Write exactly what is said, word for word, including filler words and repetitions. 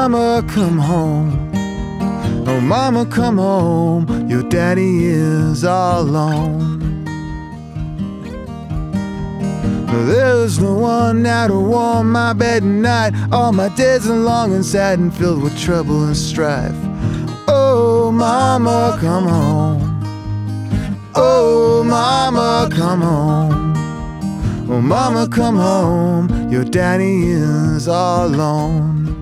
mama, come home. Oh, mama, come home. Your daddy is all alone. There's no one now to warm my bed at night. All my days are long and sad and filled with trouble and strife. Oh, mama, come home. Oh, mama, come home. Oh, mama, come home. Your daddy is all alone.